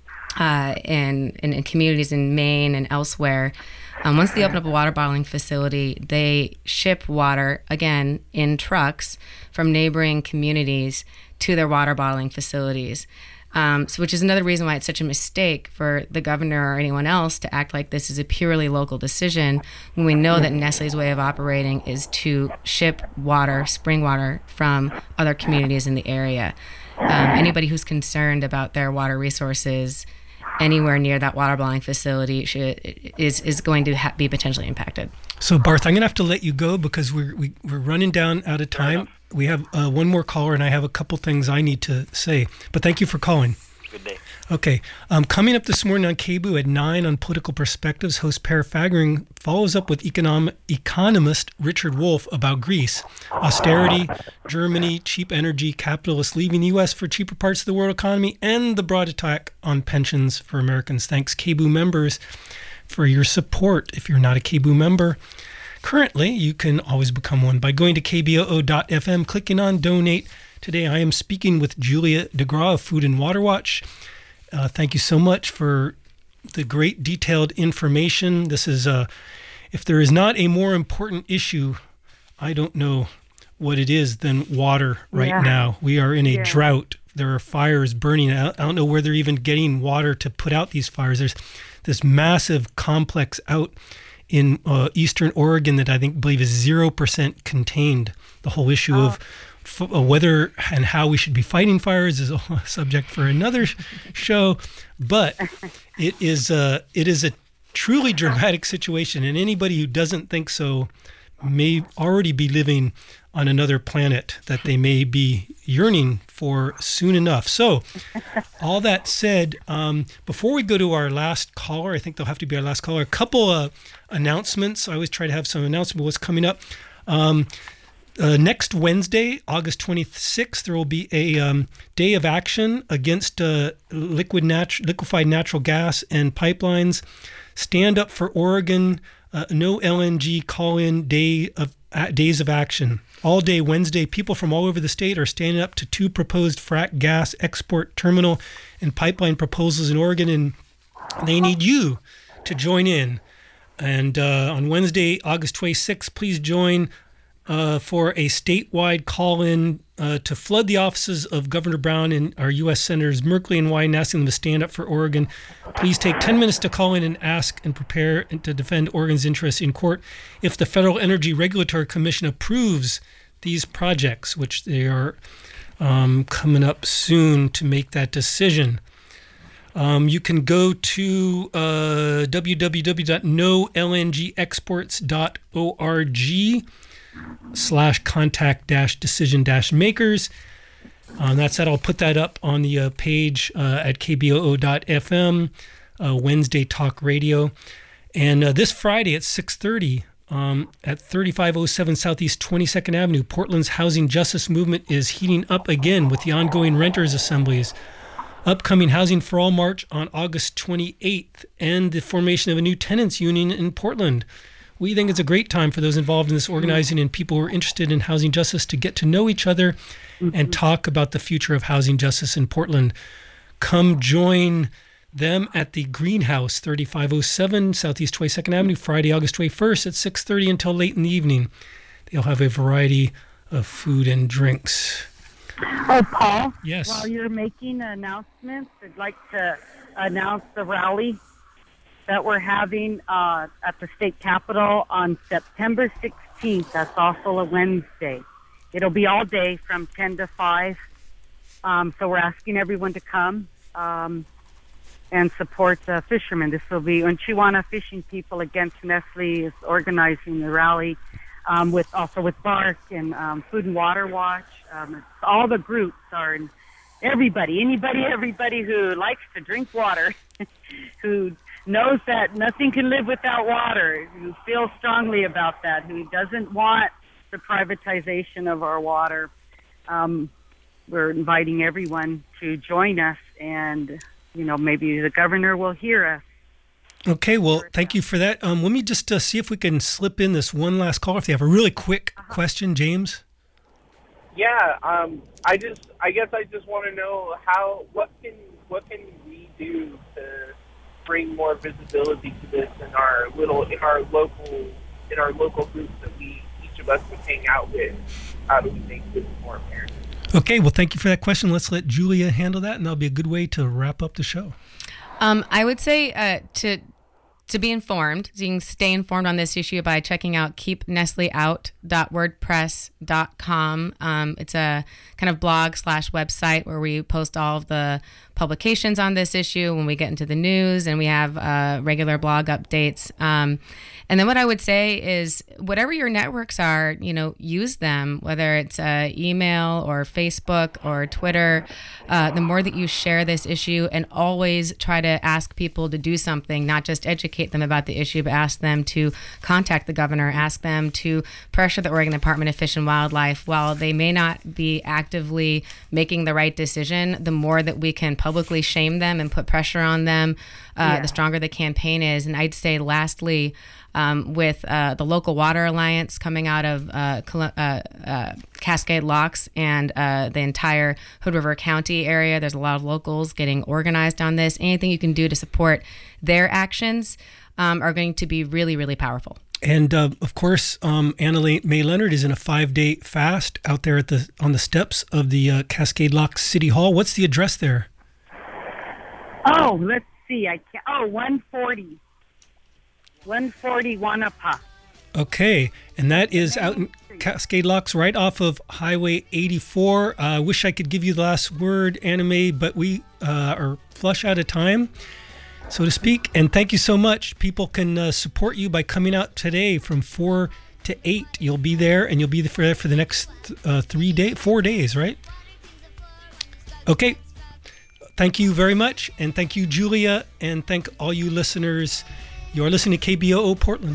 in communities in Maine and elsewhere, once they open up a water bottling facility, they ship water again in trucks from neighboring communities to their water bottling facilities. Which is another reason why it's such a mistake for the governor or anyone else to act like this is a purely local decision, when we know that Nestle's way of operating is to ship water, spring water, from other communities in the area. Anybody who's concerned about their water resources anywhere near that water bottling facility is going to be potentially impacted. So, Barth, I'm going to have to let you go because we're running down out of time. We have one more caller, and I have a couple things I need to say. But thank you for calling. Good day. Okay. Coming up this morning on KBOO at 9 on Political Perspectives, host Per Faggering follows up with economist Richard Wolff about Greece. Austerity, Germany, cheap energy, capitalists leaving the U.S. for cheaper parts of the world economy, and the broad attack on pensions for Americans. Thanks, KBOO members, for your support. If you're not a KBOO member, Currently, you can always become one by going to kboo.fm, clicking on Donate. Today, I am speaking with Julia DeGraw of Food and Water Watch. Thank you so much for the great detailed information. This is, if there is not a more important issue, I don't know what it is than water right now. We are in a drought. There are fires burning. I don't know where they're even getting water to put out these fires. There's this massive complex out in eastern Oregon that I believe is 0% contained. The whole issue of whether and how we should be fighting fires is a subject for another show, but it is a truly dramatic situation, and anybody who doesn't think so may already be living on another planet that they may be yearning for soon enough. So, all that said, before we go to our last caller, I think they'll have to be our last caller, a couple announcements. I always try to have some announcement of what's coming up. Next Wednesday, August 26th, there will be a day of action against liquefied natural gas and pipelines. Stand Up for Oregon, no LNG call-in days of action. All day Wednesday, people from all over the state are standing up to 2 proposed frack gas export terminal and pipeline proposals in Oregon, and they need you to join in. And on Wednesday, August 26th, please join for a statewide call-in to flood the offices of Governor Brown and our U.S. Senators Merkley and Wyden, asking them to stand up for Oregon. Please take 10 minutes to call in and ask and prepare to defend Oregon's interests in court if the Federal Energy Regulatory Commission approves these projects, which they are coming up soon to make that decision. You can go to www.nolngexports.org/contact-decision-makers. That's that. I'll put that up on the page at kboo.fm, Wednesday Talk Radio. And this Friday at 6:30 at 3507 Southeast 22nd Avenue, Portland's housing justice movement is heating up again with the ongoing renters' assemblies. Upcoming Housing for All March on August 28th, and the formation of a new tenants union in Portland. We think it's a great time for those involved in this organizing and people who are interested in housing justice to get to know each other and talk about the future of housing justice in Portland. Come join them at the Greenhouse, 3507 Southeast 22nd Avenue, Friday, August 21st at 6:30 until late in the evening. They'll have a variety of food and drinks. Oh, Paul? Yes. While you're making announcements, I'd like to announce the rally that we're having at the state capitol on September 16th. That's also a Wednesday. It'll be all day from 10 to 5. So we're asking everyone to come and support the fishermen. This will be Unchiwana Fishing People Against Nestle is organizing the rally with BARC and Food and Water Watch. All the groups are, and everybody who likes to drink water, who knows that nothing can live without water, who feels strongly about that, who doesn't want the privatization of our water. We're inviting everyone to join us, and maybe the governor will hear us. Okay, well, thank you for that. Let me just see if we can slip in this one last call. If they have a really quick question, James. Yeah, I guess I just want to know what can we do to bring more visibility to this in our local groups that each of us would hang out with. How do we make this more apparent? Okay, well, thank you for that question. Let's let Julia handle that, and that'll be a good way to wrap up the show. I would say to be informed. So you can stay informed on this issue by checking out keepnestleout.wordpress.com. It's a kind of blog/website where we post all of the publications on this issue when we get into the news, and we have regular blog updates. And then what I would say is whatever your networks are, use them, whether it's email or Facebook or Twitter. The more that you share this issue, and always try to ask people to do something, not just educate them about the issue, but ask them to contact the governor, ask them to pressure pressure the Oregon Department of Fish and Wildlife. While they may not be actively making the right decision, the more that we can publicly shame them and put pressure on them, the stronger the campaign is. And I'd say lastly, with the Local Water Alliance coming out of Cascade Locks and the entire Hood River County area, there's a lot of locals getting organized on this. Anything you can do to support their actions are going to be really, really powerful. And of course, Anna Mae Leonard is in a 5-day fast out there on the steps of the Cascade Locks City Hall. What's the address there? Oh, let's see. 140 Wanapa. Okay, and that is out in Cascade Locks, right off of Highway 84. I wish I could give you the last word, Anna Mae, but we are flush out of time, so to speak. And thank you so much. People can support you by coming out today from 4 to 8. You'll be there, and you'll be there for the next 4 days, right? Okay. Thank you very much, and thank you, Julia, and thank all you listeners. You're listening to KBOO Portland.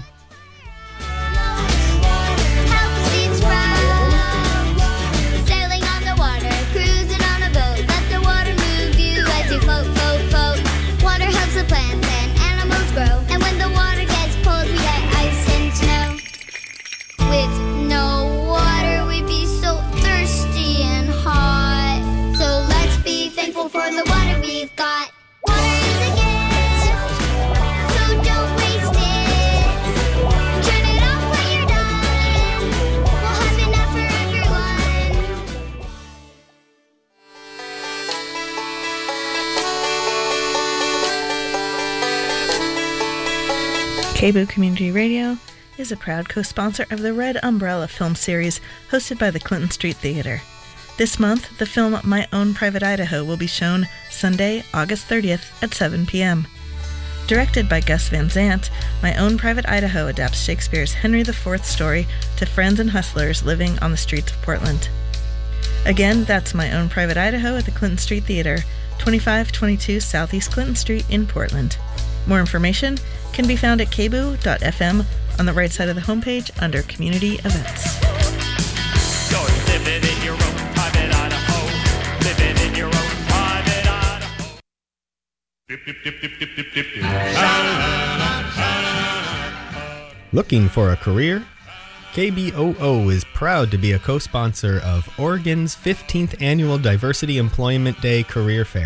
Sailing on the water, cruising on a boat. Let the water move you as you float, float, float. Water helps the plants and animals grow. And when the water gets cold, we get ice and snow. With no water, we'd be so thirsty and hot. So let's be thankful for the water we've got. Water is a gift, so don't waste it. Turn it off when you're done. We'll have enough for everyone. KBOO Community Radio is a proud co-sponsor of the Red Umbrella film series hosted by the Clinton Street Theater. This month, the film My Own Private Idaho will be shown Sunday, August 30th at 7 p.m. Directed by Gus Van Sant, My Own Private Idaho adapts Shakespeare's Henry IV story to friends and hustlers living on the streets of Portland. Again, that's My Own Private Idaho at the Clinton Street Theater, 2522 Southeast Clinton Street in Portland. More information can be found at kboo.fm on the right side of the homepage under Community Events. You're living in your own private Idaho. Living in your own private Idaho. Looking for a career? KBOO is proud to be a co-sponsor of Oregon's 15th Annual Diversity Employment Day Career Fair.